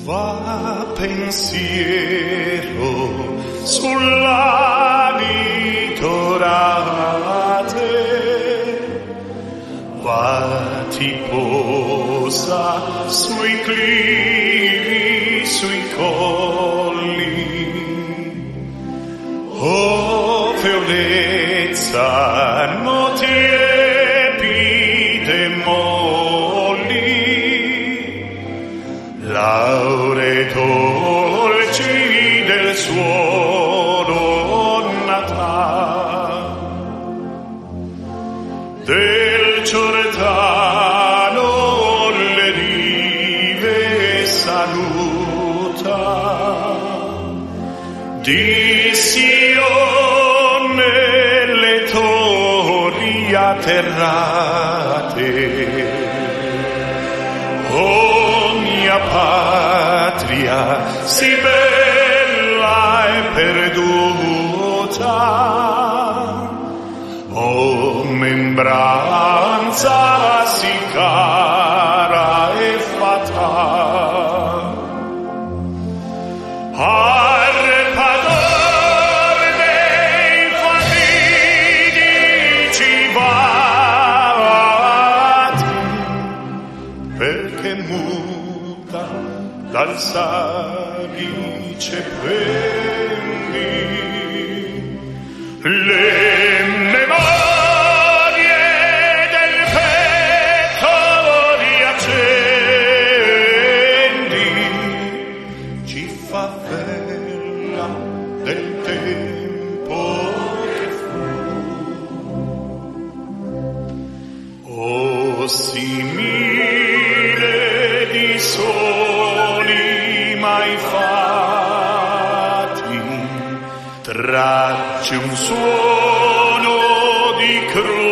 Va pensiero sulla litorate, va ti posa sui clivi, sui colli. Oh Violezza, no tiepide molli, lauree dolci del suono natal, del Giordano le rive saluta, di Sione le torri atterrate. Oh mia patria, sì bella e perduta, oh membranza sì cara e fatale, arrepador dei fatidici vati, perché muta dal salice prendi le memorie del petto riaccendi, ci fa bella del tempo che fu. Oh simile di soli mai fatti, tracce un suono di croce